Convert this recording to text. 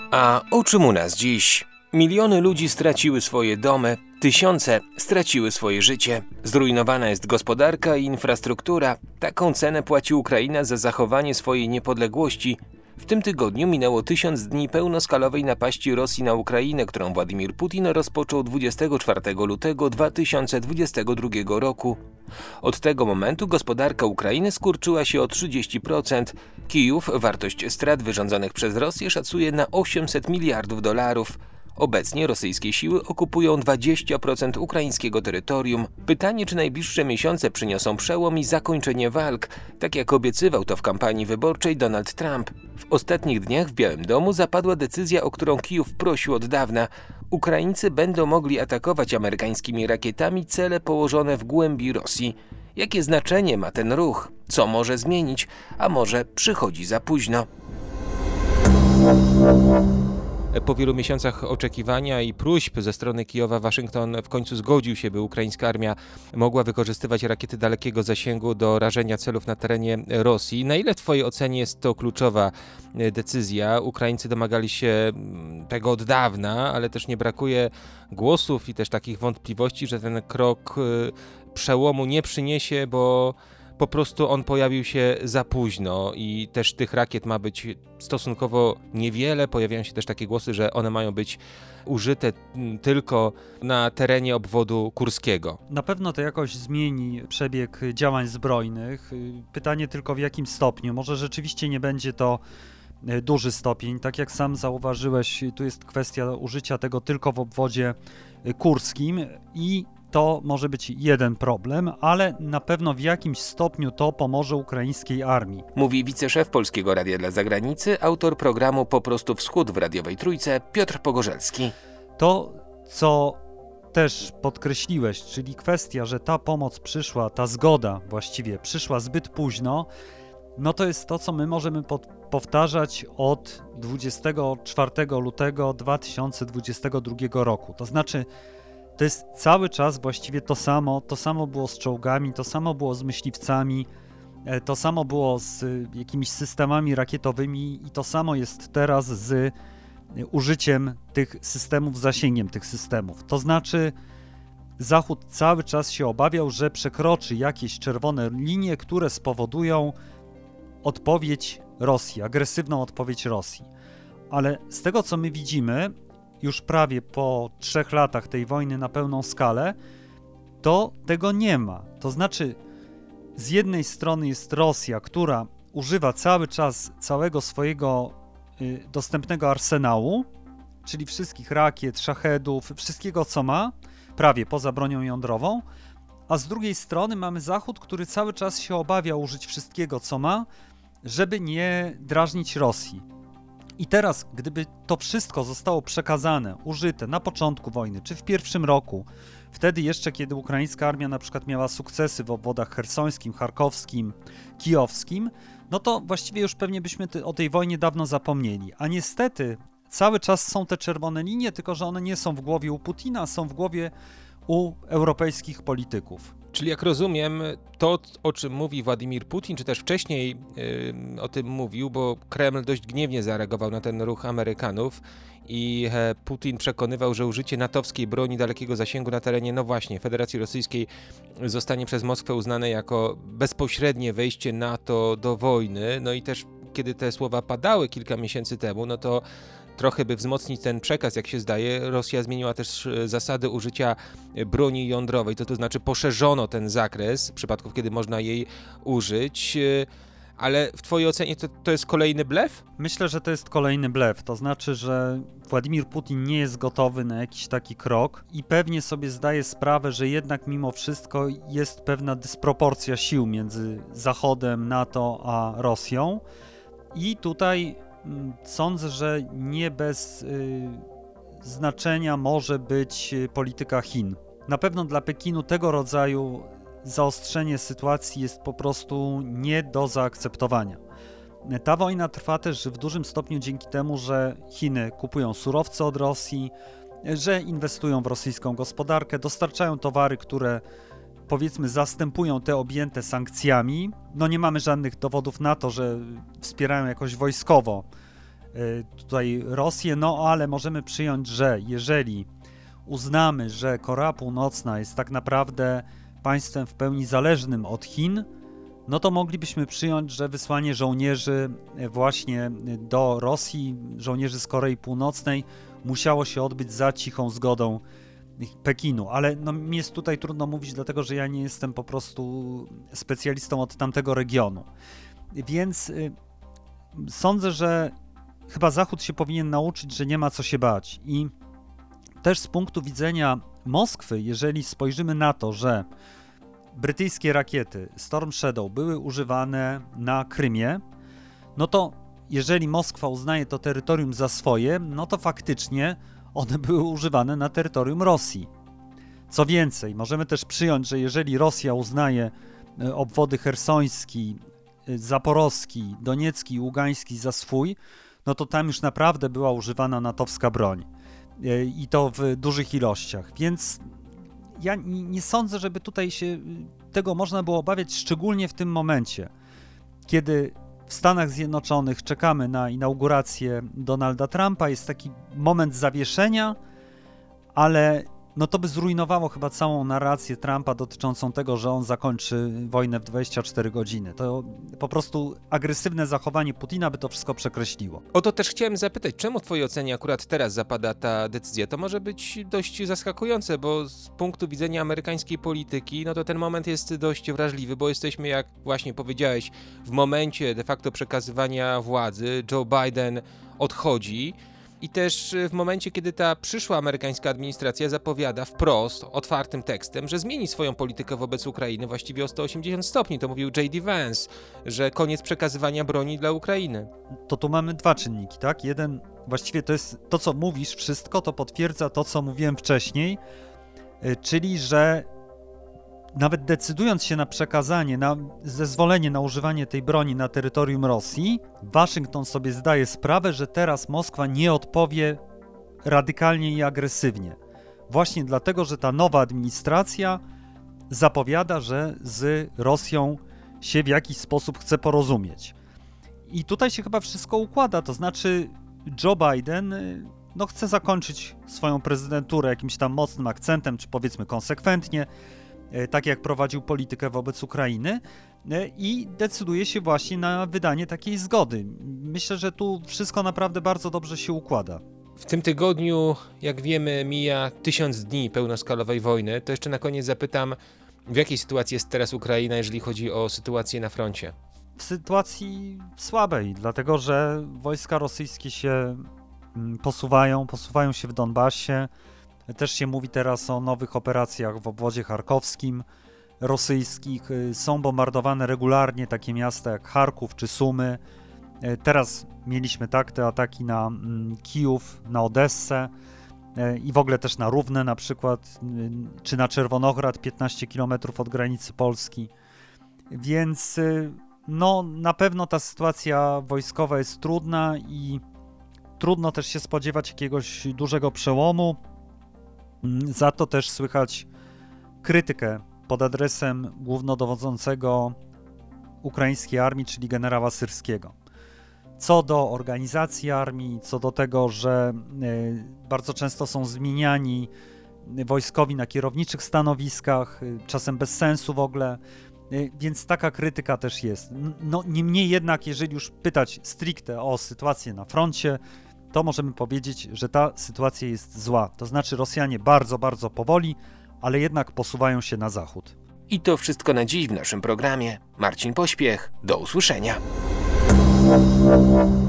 A o czym u nas dziś? Miliony ludzi straciły swoje domy, tysiące straciły swoje życie. Zrujnowana jest gospodarka i infrastruktura. Taką cenę płaci Ukraina za zachowanie swojej niepodległości. W tym tygodniu minęło 1000 dni pełnoskalowej napaści Rosji na Ukrainę, którą Władimir Putin rozpoczął 24 lutego 2022 roku. Od tego momentu gospodarka Ukrainy skurczyła się o 30%. Kijów wartość strat wyrządzonych przez Rosję szacuje na $800 miliardów. Obecnie rosyjskie siły okupują 20% ukraińskiego terytorium. Pytanie, czy najbliższe miesiące przyniosą przełom i zakończenie walk, tak jak obiecywał to w kampanii wyborczej Donald Trump. W ostatnich dniach w Białym Domu zapadła decyzja, o którą Kijów prosił od dawna. Ukraińcy będą mogli atakować amerykańskimi rakietami cele położone w głębi Rosji. Jakie znaczenie ma ten ruch? Co może zmienić? A może przychodzi za późno? Po wielu miesiącach oczekiwania i próśb ze strony Kijowa Waszyngton w końcu zgodził się, by ukraińska armia mogła wykorzystywać rakiety dalekiego zasięgu do rażenia celów na terenie Rosji. Na ile w Twojej ocenie jest to kluczowa decyzja? Ukraińcy domagali się tego od dawna, ale też nie brakuje głosów i też takich wątpliwości, że ten krok przełomu nie przyniesie, bo po prostu on pojawił się za późno i też tych rakiet ma być stosunkowo niewiele. Pojawiają się też takie głosy, że one mają być użyte tylko na terenie obwodu kurskiego. Na pewno to jakoś zmieni przebieg działań zbrojnych. Pytanie tylko w jakim stopniu. Może rzeczywiście nie będzie to duży stopień. Tak jak sam zauważyłeś, tu jest kwestia użycia tego tylko w obwodzie kurskim i to może być jeden problem, ale na pewno w jakimś stopniu to pomoże ukraińskiej armii. Mówi wiceszef Polskiego Radia dla Zagranicy, autor programu Po prostu Wschód w Radiowej Trójce, Piotr Pogorzelski. To, co też podkreśliłeś, czyli kwestia, że ta pomoc przyszła, ta zgoda właściwie przyszła zbyt późno, no to jest to, co my możemy powtarzać od 24 lutego 2022 roku. To znaczy, to jest cały czas właściwie to samo było z czołgami, to samo było z myśliwcami, to samo było z jakimiś systemami rakietowymi i to samo jest teraz z użyciem tych systemów, zasięgiem tych systemów. To znaczy Zachód cały czas się obawiał, że przekroczy jakieś czerwone linie, które spowodują odpowiedź Rosji, agresywną odpowiedź Rosji. Ale z tego, co my widzimy, już prawie po 3 latach tej wojny na pełną skalę, to tego nie ma. To znaczy, z jednej strony jest Rosja, która używa cały czas całego swojego dostępnego arsenału, czyli wszystkich rakiet, szachedów, wszystkiego co ma, prawie poza bronią jądrową, a z drugiej strony mamy Zachód, który cały czas się obawia użyć wszystkiego co ma, żeby nie drażnić Rosji. I teraz, gdyby to wszystko zostało przekazane, użyte na początku wojny, czy w pierwszym roku, wtedy jeszcze, kiedy ukraińska armia na przykład miała sukcesy w obwodach chersońskim, charkowskim, kijowskim, no to właściwie już pewnie byśmy o tej wojnie dawno zapomnieli. A niestety cały czas są te czerwone linie, tylko że one nie są w głowie u Putina, są w głowie u europejskich polityków. Czyli jak rozumiem, to o czym mówi Władimir Putin, czy też wcześniej o tym mówił, bo Kreml dość gniewnie zareagował na ten ruch Amerykanów i Putin przekonywał, że użycie natowskiej broni dalekiego zasięgu na terenie, no właśnie, Federacji Rosyjskiej zostanie przez Moskwę uznane jako bezpośrednie wejście NATO do wojny. No i też kiedy te słowa padały kilka miesięcy temu, no to trochę by wzmocnić ten przekaz, jak się zdaje, Rosja zmieniła też zasady użycia broni jądrowej, to znaczy poszerzono ten zakres przypadków, kiedy można jej użyć, ale w Twojej ocenie to jest kolejny blef? Myślę, że to jest kolejny blef, to znaczy, że Władimir Putin nie jest gotowy na jakiś taki krok i pewnie sobie zdaje sprawę, że jednak mimo wszystko jest pewna dysproporcja sił między Zachodem, NATO a Rosją i tutaj sądzę, że nie bez znaczenia może być polityka Chin. Na pewno dla Pekinu tego rodzaju zaostrzenie sytuacji jest po prostu nie do zaakceptowania. Ta wojna trwa też w dużym stopniu dzięki temu, że Chiny kupują surowce od Rosji, że inwestują w rosyjską gospodarkę, dostarczają towary, które powiedzmy zastępują te objęte sankcjami. No nie mamy żadnych dowodów na to, że wspierają jakoś wojskowo tutaj Rosję, no ale możemy przyjąć, że jeżeli uznamy, że Korea Północna jest tak naprawdę państwem w pełni zależnym od Chin, no to moglibyśmy przyjąć, że wysłanie żołnierzy właśnie do Rosji, żołnierzy z Korei Północnej, musiało się odbyć za cichą zgodą Pekinu. Ale no, mi jest tutaj trudno mówić, dlatego że ja nie jestem po prostu specjalistą od tamtego regionu. Więc sądzę, że chyba Zachód się powinien nauczyć, że nie ma co się bać. I też z punktu widzenia Moskwy, jeżeli spojrzymy na to, że brytyjskie rakiety Storm Shadow były używane na Krymie, no to jeżeli Moskwa uznaje to terytorium za swoje, no to faktycznie one były używane na terytorium Rosji. Co więcej, możemy też przyjąć, że jeżeli Rosja uznaje obwody chersoński, zaporowski, doniecki i ługański za swój, no to tam już naprawdę była używana natowska broń. I to w dużych ilościach. Więc ja nie sądzę, żeby tutaj się tego można było obawiać, szczególnie w tym momencie, kiedy w Stanach Zjednoczonych czekamy na inaugurację Donalda Trumpa, jest taki moment zawieszenia, ale no to by zrujnowało chyba całą narrację Trumpa dotyczącą tego, że on zakończy wojnę w 24 godziny. To po prostu agresywne zachowanie Putina by to wszystko przekreśliło. O to też chciałem zapytać, czemu w twojej ocenie akurat teraz zapada ta decyzja? To może być dość zaskakujące, bo z punktu widzenia amerykańskiej polityki, no to ten moment jest dość wrażliwy, bo jesteśmy, jak właśnie powiedziałeś, w momencie de facto przekazywania władzy. Joe Biden odchodzi. I też w momencie, kiedy ta przyszła amerykańska administracja zapowiada wprost, otwartym tekstem, że zmieni swoją politykę wobec Ukrainy właściwie o 180 stopni. To mówił J.D. Vance, że koniec przekazywania broni dla Ukrainy. To tu mamy dwa czynniki, tak? Jeden, właściwie to jest to, co mówisz, wszystko to potwierdza to, co mówiłem wcześniej, czyli, że nawet decydując się na przekazanie, na zezwolenie na używanie tej broni na terytorium Rosji, Waszyngton sobie zdaje sprawę, że teraz Moskwa nie odpowie radykalnie i agresywnie. Właśnie dlatego, że ta nowa administracja zapowiada, że z Rosją się w jakiś sposób chce porozumieć. I tutaj się chyba wszystko układa, to znaczy Joe Biden no, chce zakończyć swoją prezydenturę jakimś tam mocnym akcentem, czy powiedzmy konsekwentnie, tak jak prowadził politykę wobec Ukrainy i decyduje się właśnie na wydanie takiej zgody. Myślę, że tu wszystko naprawdę bardzo dobrze się układa. W tym tygodniu, jak wiemy, mija 1000 dni pełnoskalowej wojny. To jeszcze na koniec zapytam, w jakiej sytuacji jest teraz Ukraina, jeżeli chodzi o sytuację na froncie? W sytuacji słabej, dlatego że wojska rosyjskie się posuwają się w Donbasie. Też się mówi teraz o nowych operacjach w obwodzie charkowskim rosyjskich. Są bombardowane regularnie takie miasta jak Charków czy Sumy. Teraz mieliśmy te ataki na Kijów, na Odessę i w ogóle też na Równę na przykład, czy na Czerwonograd, 15 km od granicy Polski. Więc no, na pewno ta sytuacja wojskowa jest trudna i trudno też się spodziewać jakiegoś dużego przełomu. Za to też słychać krytykę pod adresem głównodowodzącego ukraińskiej armii, czyli generała Syrskiego. Co do organizacji armii, co do tego, że bardzo często są zmieniani wojskowi na kierowniczych stanowiskach, czasem bez sensu w ogóle, więc taka krytyka też jest. No, niemniej jednak, jeżeli już pytać stricte o sytuację na froncie, to możemy powiedzieć, że ta sytuacja jest zła. To znaczy Rosjanie bardzo, bardzo powoli, ale jednak posuwają się na zachód. I to wszystko na dziś w naszym programie. Marcin Pośpiech, do usłyszenia.